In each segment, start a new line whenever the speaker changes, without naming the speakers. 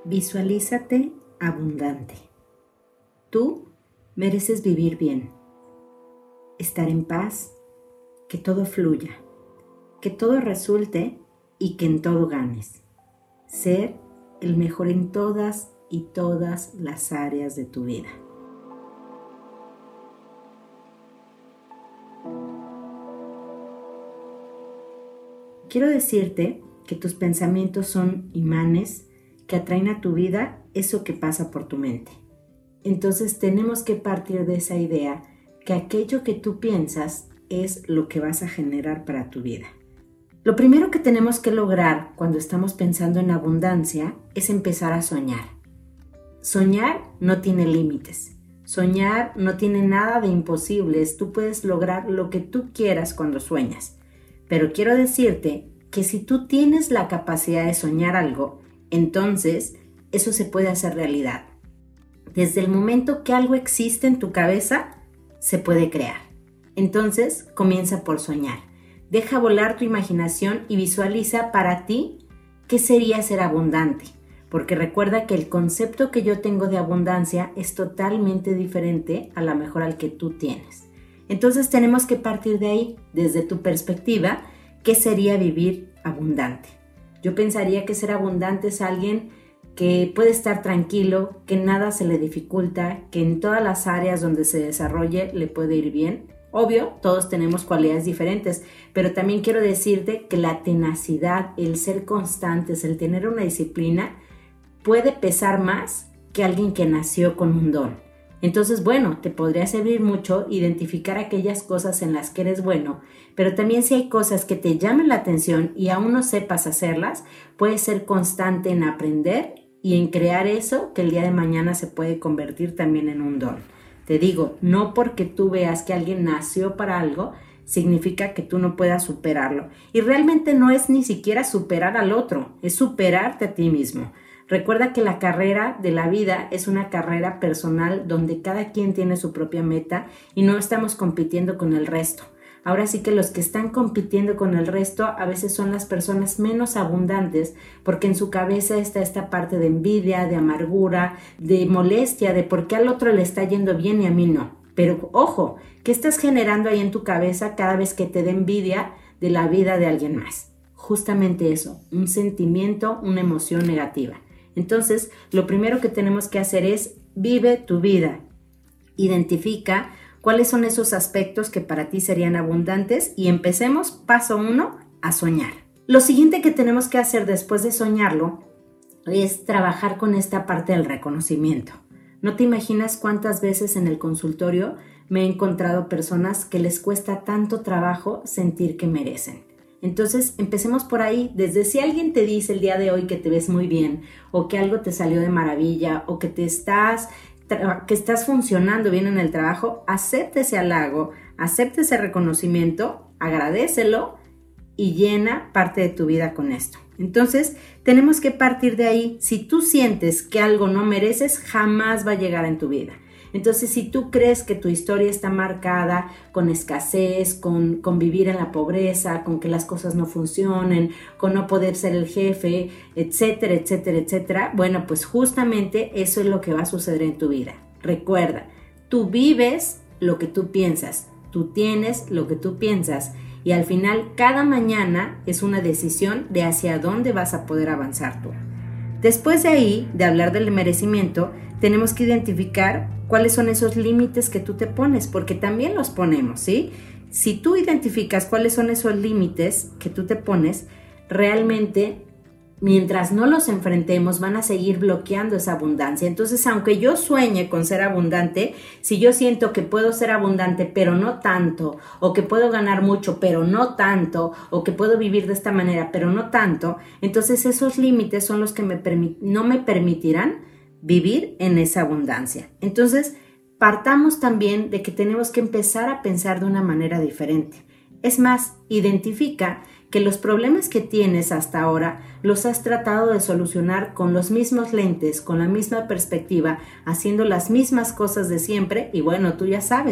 Visualízate abundante. Tú mereces vivir bien, estar en paz, que todo fluya, que todo resulte y que en todo ganes. Ser el mejor en todas y todas las áreas de tu vida. Quiero decirte que tus pensamientos son imanes que atraen a tu vida eso que pasa por tu mente. Entonces tenemos que partir de esa idea que aquello que tú piensas es lo que vas a generar para tu vida. Lo primero que tenemos que lograr cuando estamos pensando en abundancia es empezar a soñar. Soñar no tiene límites. Soñar no tiene nada de imposibles. Tú puedes lograr lo que tú quieras cuando sueñas. Pero quiero decirte que si tú tienes la capacidad de soñar algo, entonces eso se puede hacer realidad. Desde el momento que algo existe en tu cabeza, se puede crear. Entonces, comienza por soñar. Deja volar tu imaginación y visualiza para ti qué sería ser abundante. Porque recuerda que el concepto que yo tengo de abundancia es totalmente diferente a lo mejor al que tú tienes. Entonces tenemos que partir de ahí, desde tu perspectiva, ¿qué sería vivir abundante? Yo pensaría que ser abundante es alguien que puede estar tranquilo, que nada se le dificulta, que en todas las áreas donde se desarrolle le puede ir bien. Obvio, todos tenemos cualidades diferentes, pero también quiero decirte que la tenacidad, el ser constantes, el tener una disciplina, puede pesar más que alguien que nació con un don. Entonces, bueno, te podría servir mucho identificar aquellas cosas en las que eres bueno, pero también si hay cosas que te llamen la atención y aún no sepas hacerlas, puedes ser constante en aprender y en crear eso que el día de mañana se puede convertir también en un don. Te digo, no porque tú veas que alguien nació para algo, significa que tú no puedas superarlo. Y realmente no es ni siquiera superar al otro, es superarte a ti mismo. Recuerda que la carrera de la vida es una carrera personal donde cada quien tiene su propia meta y no estamos compitiendo con el resto. Ahora sí que los que están compitiendo con el resto a veces son las personas menos abundantes porque en su cabeza está esta parte de envidia, de amargura, de molestia, de por qué al otro le está yendo bien y a mí no. Pero ojo, ¿qué estás generando ahí en tu cabeza cada vez que te dé envidia de la vida de alguien más? Justamente eso, un sentimiento, una emoción negativa. Entonces, lo primero que tenemos que hacer es vive tu vida. Identifica cuáles son esos aspectos que para ti serían abundantes y empecemos, paso 1, a soñar. Lo siguiente que tenemos que hacer después de soñarlo es trabajar con esta parte del reconocimiento. No te imaginas cuántas veces en el consultorio me he encontrado personas que les cuesta tanto trabajo sentir que merecen. Entonces, empecemos por ahí, desde si alguien te dice el día de hoy que te ves muy bien o que algo te salió de maravilla o que estás funcionando bien en el trabajo, acepta ese halago, acepta ese reconocimiento, agradécelo y llena parte de tu vida con esto. Entonces, tenemos que partir de ahí. Si tú sientes que algo no mereces, jamás va a llegar en tu vida. Entonces, si tú crees que tu historia está marcada con escasez, con vivir en la pobreza, con que las cosas no funcionen, con no poder ser el jefe, etcétera, etcétera, etcétera, bueno, pues justamente eso es lo que va a suceder en tu vida. Recuerda, tú vives lo que tú piensas, tú tienes lo que tú piensas y al final cada mañana es una decisión de hacia dónde vas a poder avanzar tú. Después de ahí, de hablar del merecimiento, tenemos que identificar cuáles son esos límites que tú te pones, porque también los ponemos, ¿sí? Si tú identificas cuáles son esos límites que tú te pones, realmente, mientras no los enfrentemos, van a seguir bloqueando esa abundancia. Entonces, aunque yo sueñe con ser abundante, si yo siento que puedo ser abundante, pero no tanto, o que puedo ganar mucho, pero no tanto, o que puedo vivir de esta manera, pero no tanto, entonces esos límites son los que no me permitirán vivir en esa abundancia. Entonces, partamos también de que tenemos que empezar a pensar de una manera diferente. Es más, identifica que los problemas que tienes hasta ahora los has tratado de solucionar con los mismos lentes, con la misma perspectiva, haciendo las mismas cosas de siempre y bueno, tú ya sabes,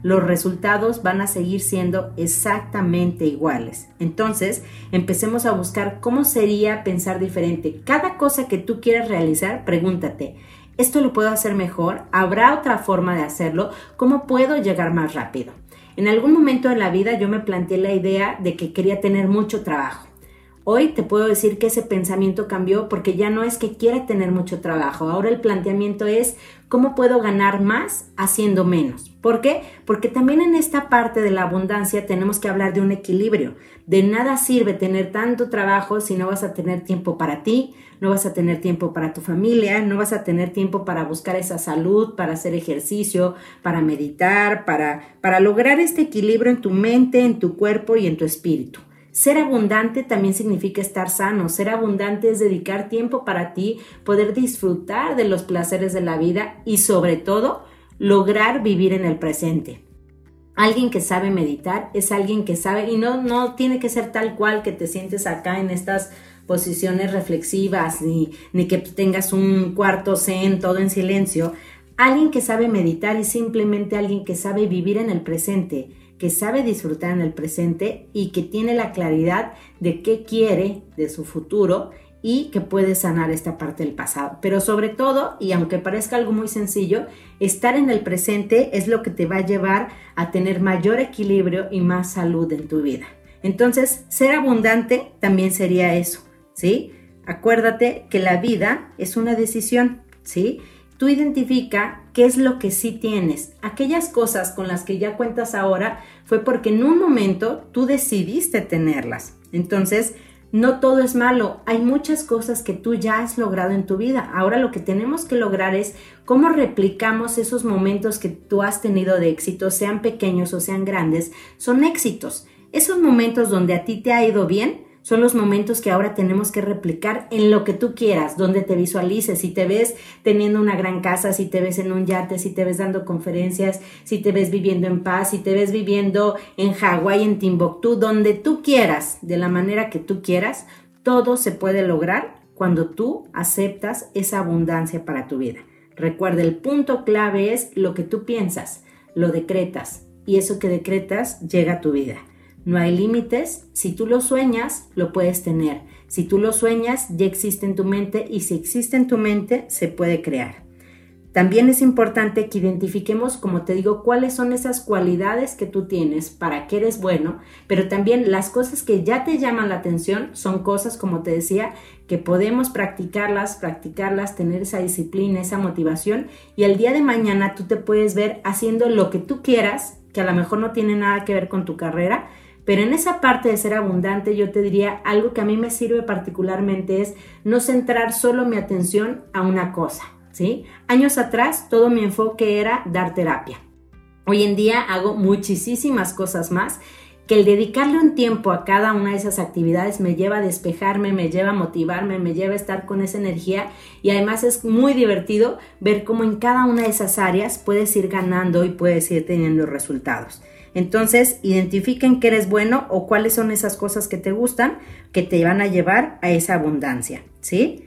los resultados van a seguir siendo exactamente iguales. Entonces, empecemos a buscar cómo sería pensar diferente. Cada cosa que tú quieras realizar, pregúntate, ¿esto lo puedo hacer mejor? ¿Habrá otra forma de hacerlo? ¿Cómo puedo llegar más rápido? En algún momento de la vida yo me planteé la idea de que quería tener mucho trabajo. Hoy te puedo decir que ese pensamiento cambió porque ya no es que quiera tener mucho trabajo. Ahora el planteamiento es cómo puedo ganar más haciendo menos. ¿Por qué? Porque también en esta parte de la abundancia tenemos que hablar de un equilibrio. De nada sirve tener tanto trabajo si no vas a tener tiempo para ti, no vas a tener tiempo para tu familia, no vas a tener tiempo para buscar esa salud, para hacer ejercicio, para meditar, para lograr este equilibrio en tu mente, en tu cuerpo y en tu espíritu. Ser abundante también significa estar sano. Ser abundante es dedicar tiempo para ti, poder disfrutar de los placeres de la vida y sobre todo lograr vivir en el presente. Alguien que sabe meditar es alguien que sabe, y no tiene que ser tal cual que te sientes acá en estas posiciones reflexivas ni que tengas un cuarto zen todo en silencio. Alguien que sabe meditar es simplemente alguien que sabe vivir en el presente, que sabe disfrutar en el presente y que tiene la claridad de qué quiere de su futuro y que puede sanar esta parte del pasado. Pero sobre todo, y aunque parezca algo muy sencillo, estar en el presente es lo que te va a llevar a tener mayor equilibrio y más salud en tu vida. Entonces, ser abundante también sería eso, ¿sí? Acuérdate que la vida es una decisión, ¿sí? Tú identifica qué es lo que sí tienes. Aquellas cosas con las que ya cuentas ahora fue porque en un momento tú decidiste tenerlas. Entonces, no todo es malo. Hay muchas cosas que tú ya has logrado en tu vida. Ahora lo que tenemos que lograr es cómo replicamos esos momentos que tú has tenido de éxito, sean pequeños o sean grandes, son éxitos. Esos momentos donde a ti te ha ido bien son los momentos que ahora tenemos que replicar en lo que tú quieras, donde te visualices, si te ves teniendo una gran casa, si te ves en un yate, si te ves dando conferencias, si te ves viviendo en paz, si te ves viviendo en Hawái, en Timbuktu, donde tú quieras, de la manera que tú quieras, todo se puede lograr cuando tú aceptas esa abundancia para tu vida. Recuerda, el punto clave es lo que tú piensas, lo decretas y eso que decretas llega a tu vida. No hay límites, si tú lo sueñas, lo puedes tener. Si tú lo sueñas, ya existe en tu mente y si existe en tu mente, se puede crear. También es importante que identifiquemos, como te digo, cuáles son esas cualidades que tú tienes, para qué eres bueno, pero también las cosas que ya te llaman la atención son cosas, como te decía, que podemos practicarlas, tener esa disciplina, esa motivación y el día de mañana tú te puedes ver haciendo lo que tú quieras, que a lo mejor no tiene nada que ver con tu carrera, pero en esa parte de ser abundante yo te diría algo que a mí me sirve particularmente es no centrar solo mi atención a una cosa, ¿sí? Años atrás todo mi enfoque era dar terapia. Hoy en día hago muchísimas cosas más que el dedicarle un tiempo a cada una de esas actividades me lleva a despejarme, me lleva a motivarme, me lleva a estar con esa energía y además es muy divertido ver cómo en cada una de esas áreas puedes ir ganando y puedes ir teniendo resultados. Entonces, identifiquen qué eres bueno o cuáles son esas cosas que te gustan que te van a llevar a esa abundancia, ¿sí?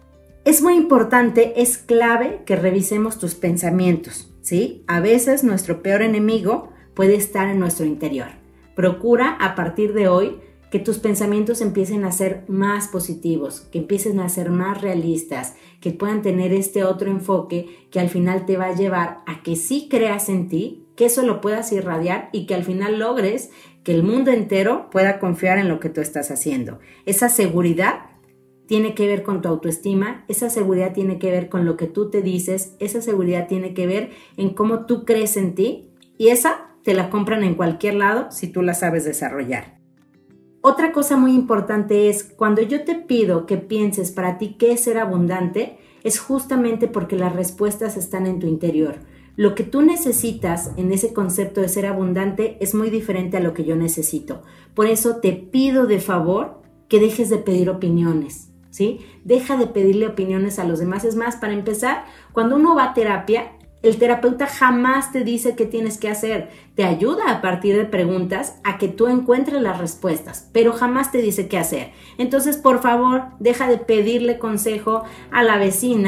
Es muy importante, es clave que revisemos tus pensamientos, ¿sí? A veces nuestro peor enemigo puede estar en nuestro interior. Procura a partir de hoy que tus pensamientos empiecen a ser más positivos, que empiecen a ser más realistas, que puedan tener este otro enfoque que al final te va a llevar a que sí creas en ti, que eso lo puedas irradiar y que al final logres que el mundo entero pueda confiar en lo que tú estás haciendo. Esa seguridad tiene que ver con tu autoestima, esa seguridad tiene que ver con lo que tú te dices, esa seguridad tiene que ver en cómo tú crees en ti y esa te la compran en cualquier lado si tú la sabes desarrollar. Otra cosa muy importante es cuando yo te pido que pienses para ti qué es ser abundante, es justamente porque las respuestas están en tu interior. Lo que tú necesitas en ese concepto de ser abundante es muy diferente a lo que yo necesito. Por eso te pido de favor que dejes de pedir opiniones, ¿sí? Deja de pedirle opiniones a los demás. Es más, para empezar, cuando uno va a terapia, el terapeuta jamás te dice qué tienes que hacer. Te ayuda a partir de preguntas a que tú encuentres las respuestas, pero jamás te dice qué hacer. Entonces, por favor, deja de pedirle consejo a la vecina,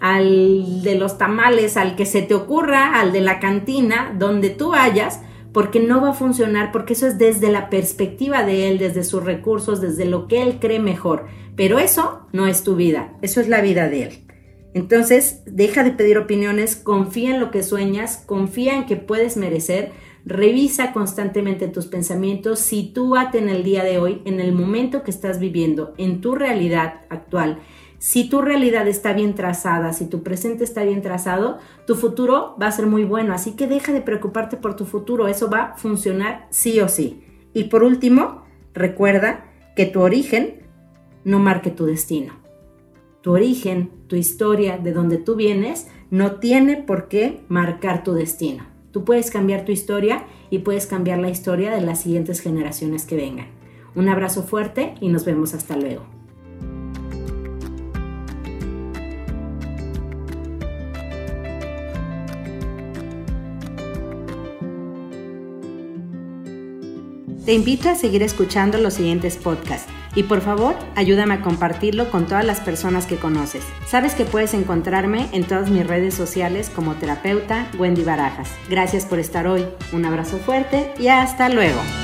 al de los tamales, al que se te ocurra, al de la cantina, donde tú vayas, porque no va a funcionar, porque eso es desde la perspectiva de él, desde sus recursos, desde lo que él cree mejor. Pero eso no es tu vida, eso es la vida de él. Entonces, deja de pedir opiniones, confía en lo que sueñas, confía en que puedes merecer, revisa constantemente tus pensamientos, sitúate en el día de hoy, en el momento que estás viviendo, en tu realidad actual. Si tu realidad está bien trazada, si tu presente está bien trazado, tu futuro va a ser muy bueno. Así que deja de preocuparte por tu futuro, eso va a funcionar sí o sí. Y por último, recuerda que tu origen no marque tu destino. Tu origen, tu historia, de donde tú vienes, no tiene por qué marcar tu destino. Tú puedes cambiar tu historia y puedes cambiar la historia de las siguientes generaciones que vengan. Un abrazo fuerte y nos vemos hasta luego. Te invito a seguir escuchando los siguientes podcasts y por favor ayúdame a compartirlo con todas las personas que conoces. Sabes que puedes encontrarme en todas mis redes sociales como terapeuta Wendy Barajas. Gracias por estar hoy, un abrazo fuerte y hasta luego.